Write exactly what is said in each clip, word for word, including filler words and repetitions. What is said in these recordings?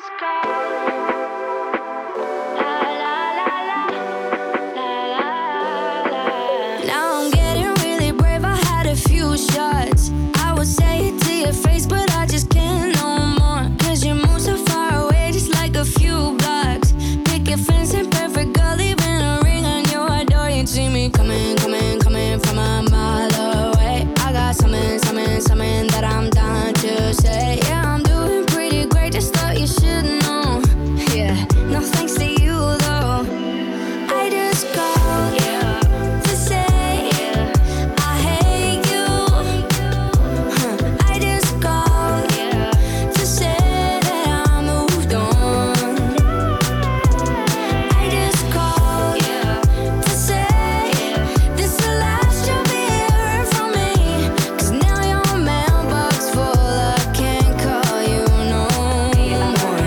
just call. La la la la, la la la. Now I'm getting really brave. I had a few shots. I would say it to your face, but I just can't no more. Cause you move so far away, just like a few blocks. Picket fence and perfect girl, leaving a ring on your door. You see me coming, coming, coming from a mile away. I got something, something, something that I'm dying to say. Yeah, I'm doing pretty great, just thought you should know. Yeah, no thanks to you though. I just called yeah. to say yeah. I hate you. Huh. I just called yeah. to say that I moved on. I just called yeah. to say yeah. this the last you'll be hearing from me. Cause now your mailbox full, I can't call you no more.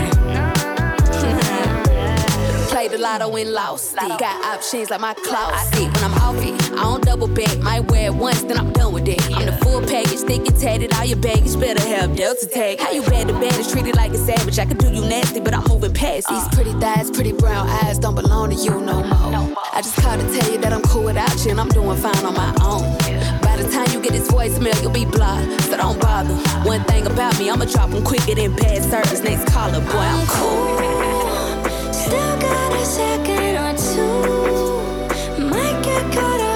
Played the lotto and lost it. Got options like my closet. When I'm off it, I don't double back. Might wear it once, then I'm done with it. I'm the full package, thick and tatted. All your baggage better have Delta tag. How you bad to bad is treated like a savage. I could do you nasty, but I'm moving past these pretty thighs, pretty brown eyes. Don't belong to you no more. I just called to tell you that I'm cool without you and I'm doing fine on my own. By the time you get this voicemail, you'll be blocked, so don't bother. One thing about me, I'ma drop them quicker than past service. Next caller, boy, I'm cool. Still got a second or two. Might get caught